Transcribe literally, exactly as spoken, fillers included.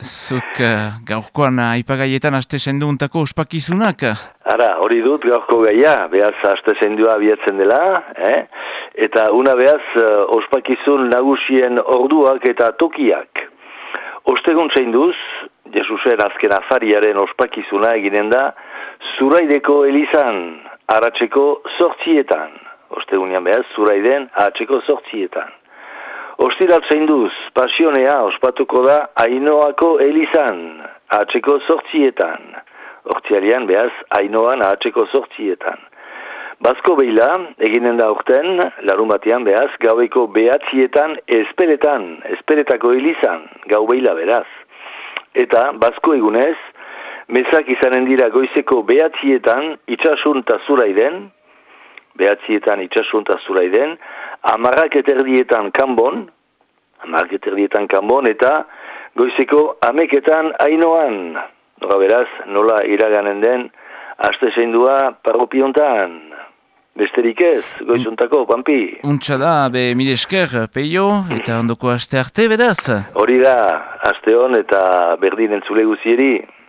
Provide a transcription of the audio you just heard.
Zuk uh, gaurkoan aipagaietan aste senduuntako ospakizunak? Ara, hori dut gaurko gaia, behaz aste sendua abiatzen dela, eh? Eta una behaz uh, ospakizun nagusien orduak eta tokiak. Ostegun zeinduz, Jesusen azken afariaren ospakizuna eginen da, Zuraideko elizan, aratzeko zortzietan. Ostegunean behaz, Zuraiden aratzeko zortzietan. Ostiral zeinduz, pasionea ospatuko da Ainoako elizan, ahatzeko zortzietan. Hortzialian behaz, Ainoan ahatzeko zortzietan. Bazko behila, eginen da urten, larun batean behaz, gaueko behatzietan espeletan, esperetako elizan, gau behila beraz. Eta, bazko egunez, mezak izanen dira goizeko behatzietan, itxasun ta Zuraiden, behatzietan itxasun ta Zuraiden, amarrak eterdietan kanbon, amarrak eterdietan kanbon, eta goizeko ameketan Ainoan. Nora beraz, nola iraganen den, aste zeindua parropiontan. Besterik ez, goizuntako, Pampi. Untsa da, be mil esker, Peio, eta ondoko aste arte, beraz? Hori da, aste hon eta berdin entzule guzieri.